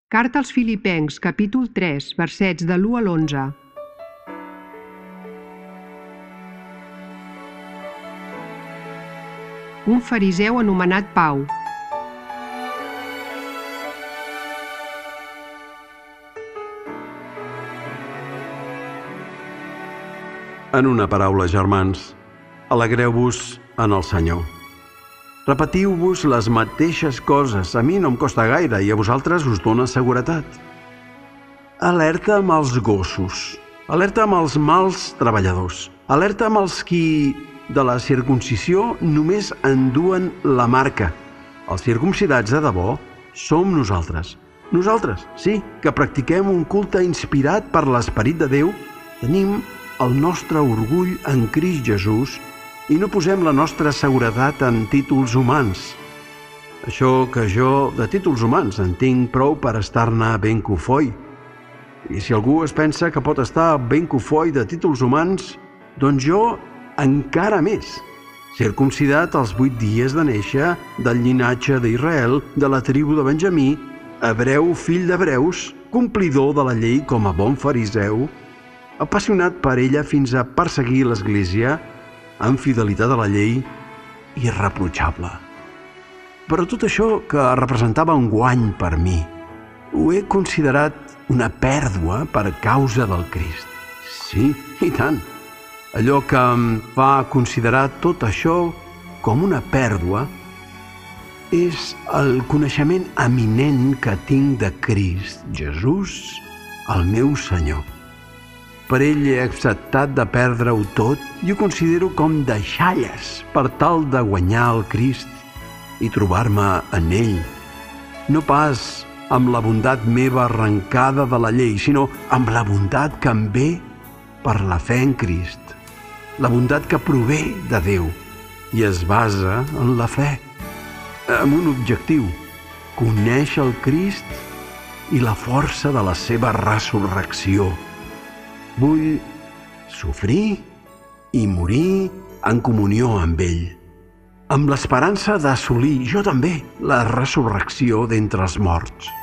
Carta als Filipencs, capítol 3, versets de l'1 a l'11. Un fariseu anomenat Pau. En una paraula, germans, alegreu-vos en el Senyor. Repetiu-vos les mateixes coses. A mi no em costa gaire i a vosaltres us dona seguretat. Alerta amb els gossos. Alerta amb els mals treballadors. Alerta amb els qui, de la circuncisió, només enduen la marca. Els circumcidats de debò som nosaltres. Nosaltres, sí, que practiquem un culte inspirat per l'Esperit de Déu, tenim el nostre orgull en Crist Jesús i no posem la nostra seguretat en títols humans. Això que jo, de títols humans, en tinc prou per estar-ne ben cofoi. I si algú es pensa que pot estar ben cofoi de títols humans, doncs jo encara més. Circumcidat als 8 dies de néixer, del llinatge d'Israel, de la tribu de Benjamí, hebreu fill d'hebreus, complidor de la llei com a bon fariseu, apassionat per ella fins a perseguir l'Església, amb fidelitat a la llei, irreprotxable. Però tot això que representava un guany per mi, ho he considerat una pèrdua per causa del Crist. Sí, i tant. Allò que em fa considerar tot això com una pèrdua és el coneixement eminent que tinc de Crist Jesús, el meu Senyor. Per ell he acceptat de perdre-ho tot i ho considero com deixalles per tal de guanyar el Crist i trobar-me en ell. No pas amb la bondat meva arrencada de la llei, sinó amb la bondat que em ve per la fe en Crist. La bondat que prové de Déu i es basa en la fe, amb un objectiu: conèixer el Crist i la força de la seva resurrecció. Vull sofrir i morir en comunió amb ell, amb l'esperança d'assolir, jo també, la resurrecció d'entre els morts.